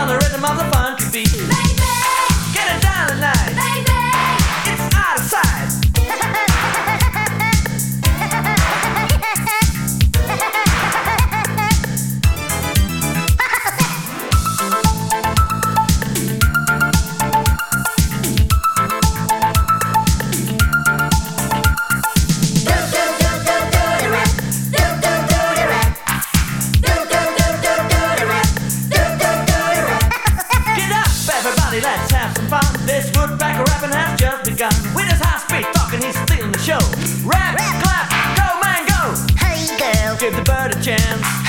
on the rhythm of the funky beat. Baby, Get it down tonight. baby. It's out of sight. Get up, everybody, let's have some fun. This woodpecker rapping has just begun. With his high speed talking, he's stealing the show. Rap, clap, go man, go. Hey girl, Give the bird a chance.